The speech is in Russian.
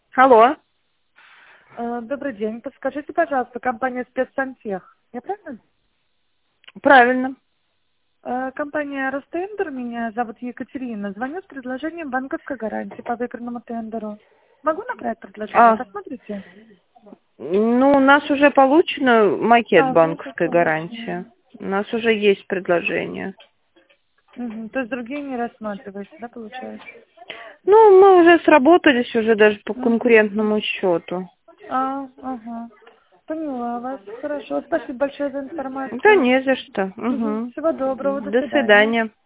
Алло. Добрый день. Подскажите, пожалуйста, компания «Спецсантех». Я правильно? Правильно. Компания «Ростендер», меня зовут Екатерина. Звоню с предложением банковской гарантии по выигранному тендеру. Могу набрать предложение? Посмотрите. Ну, у нас уже получено макет Вы уже банковской гарантии. У нас уже есть предложение. То есть другие не рассматриваете, да, получается? Ну, мы уже сработались уже даже по конкурентному счету. Ага. Поняла вас. Хорошо. Спасибо большое за Да информацию. не за что. Угу. Всего доброго. До До свидания. свидания.